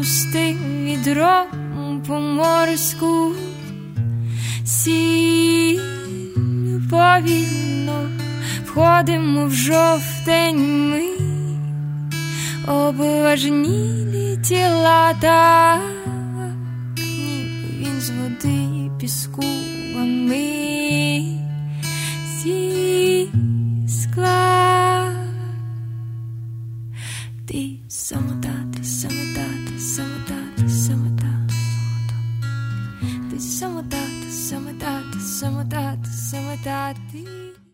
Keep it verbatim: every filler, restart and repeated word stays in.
пустим відром по морську сіль. Повільно входимо в жовтень ми, обважнілі тіла так, ніби він з води і піску, а ми зі скла. Ти самота, ти самота, ти самота, ти самота. Ти самота, ти самота, ти самота, ти самота, ти